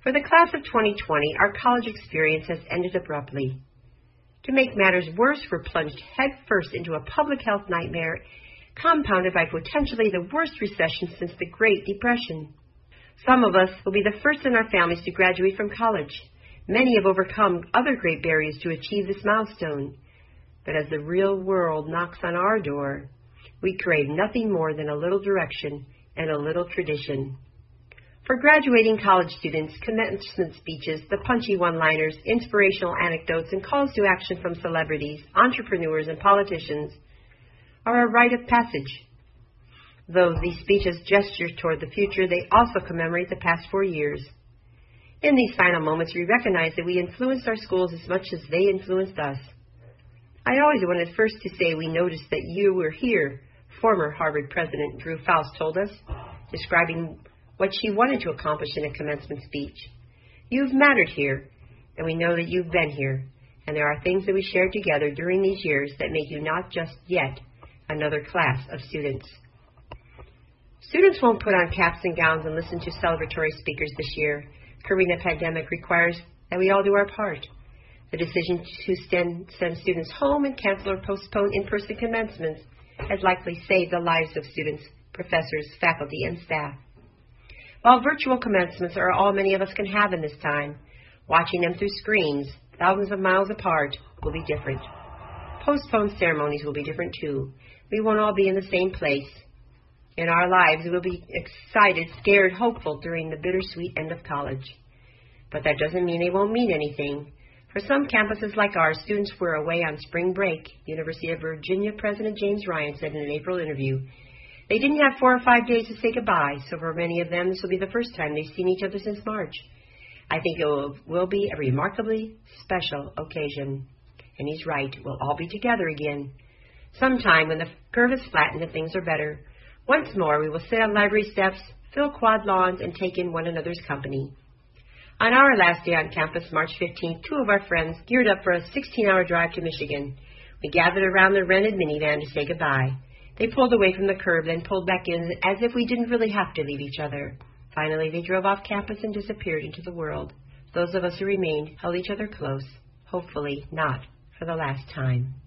For the class of 2020, our college experience has ended abruptly. To make matters worse, we're plunged headfirst into a public health nightmare, compounded by potentially the worst recession since the Great Depression. Some of us will be the first in our families to graduate from college. Many have overcome other great barriers to achieve this milestone. But as the real world knocks on our door, we crave nothing more than a little direction and a little tradition. For graduating college students, commencement speeches, the punchy one-liners, inspirational anecdotes, and calls to action from celebrities, entrepreneurs, and politicians are a rite of passage. Though these speeches gesture toward the future, they also commemorate the past 4 years. In these final moments, we recognize that we influenced our schools as much as they influenced us. I always wanted first to say we noticed that you were here, former Harvard President Drew Faust told us, describing what she wanted to accomplish in a commencement speech. You've mattered here, and we know that you've been here, and there are things that we shared together during these years that make you not just yet another class of students. Students won't put on caps and gowns and listen to celebratory speakers this year. Current pandemic requires that we all do our part. The decision to send students home and cancel or postpone in-person commencements has likely saved the lives of students, professors, faculty, and staff. While virtual commencements are all many of us can have in this time, watching them through screens thousands of miles apart will be different. Postponed ceremonies will be different too. We won't all be in the same place. In our lives, we will be excited, scared, hopeful during the bittersweet end of college. But that doesn't mean they won't mean anything. For some campuses like ours, students were away on spring break. University of Virginia President James Ryan said in an April interview, they didn't have 4 or 5 days to say goodbye, so for many of them, this will be the first time they've seen each other since March. I think it will be a remarkably special occasion. And he's right, we'll all be together again. Sometime when the curve is flattened and things are better, once more we will sit on library steps, fill quad lawns, and take in one another's company. On our last day on campus, March 15th, 2 of our friends geared up for a 16-hour drive to Michigan. We gathered around the rented minivan to say goodbye. They pulled away from the curb, then pulled back in as if we didn't really have to leave each other. Finally, they drove off campus and disappeared into the world. Those of us who remained held each other close, hopefully not for the last time.